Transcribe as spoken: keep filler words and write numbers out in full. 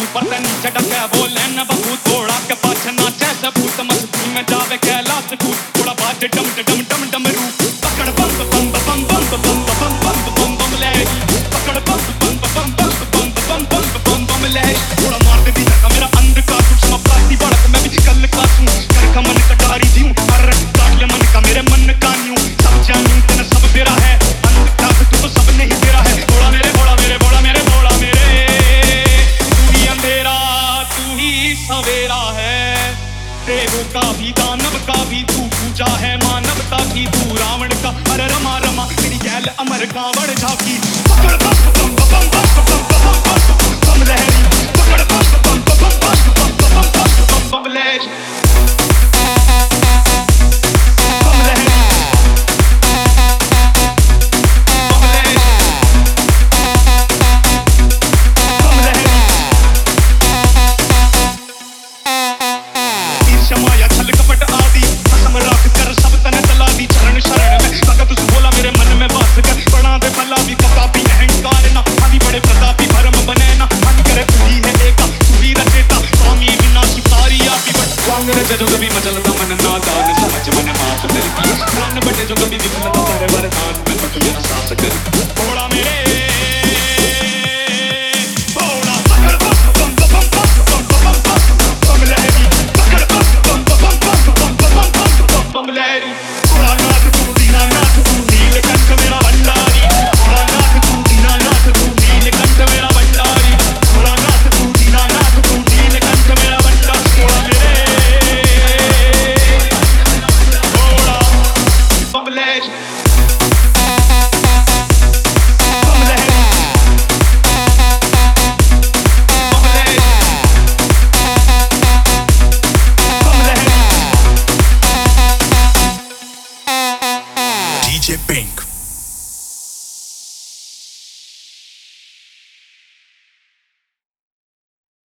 ऊपर से नीचे टके बोले न बहू थोड़ा के पाछे नाचे से भूत मस्ती में जावे कैलाश कूद थोड़ा बाजे डम डम डम डमरू पकड़ बम बम बम बम बम बम बम बम बम ले पकड़ बम बम बम बम बम बम बम बम बम ले थोड़ा मार दे दिया मेरा अंध का कुछ मपाती बढ़त मैं भी कल का हूं कर का मन कटारी दी अरे काट ले मन का मेरे मन का न्यू सब जानू तेरा सब तेरा है अंध का तू तो सब नहीं तेरा है बोला मेरे बोला मेरे बोला मेरे बोला मेरे तू ही अंधेरा तू ही सवेरा है देवों का भी दानव का भी तू पूजा है मानवता की तू रावण का अरे रमा रमा तेरी गैल अमर कांवड़ झाकी पकड़ बम बम बम बम बम बम बम लहरी पकड़ बम बम बम बम बम बम बम लहरी बम लहरी बम लहरी बम लहरी ईर्ष्या माया छल कपट आदि कसम राख कर सब तन तला दी चरण शरण में भगत तू बोला मेरे मन में वास कर बना दे भला भी कपापी अहंकार ना आदि बड़े प्रतापी भरम बने ना हानि करे तू ही है एका तू ही रचेता स्वामी विनाशी सारी आपी बट वांग रच जो कभी मचलता मन नादान समझ मन माफ करती प्राण बटे जो कभी विफलता करे वरदान में तू मेरा साथ कर थोड़ा मेरे थोड़ा पकड़ बम बम बम बम बम बम लहरी पकड़ बम बम बम बम बम बम बम लहरी थोड़ा नाथ तू दीना नाथ तू नीलकंठ मेरा भंडारी थोड़ा नाथ तू दीना नाथ तू नीलकंठ मेरा भंडारी थोड़ा नाथ तू दीना नाथ तू नीलकंठ मेरा भंडारी थोड़ा मेरे थोड़ा बम लहरी बम लहरी बम लहरी बम लहरी D J Pink.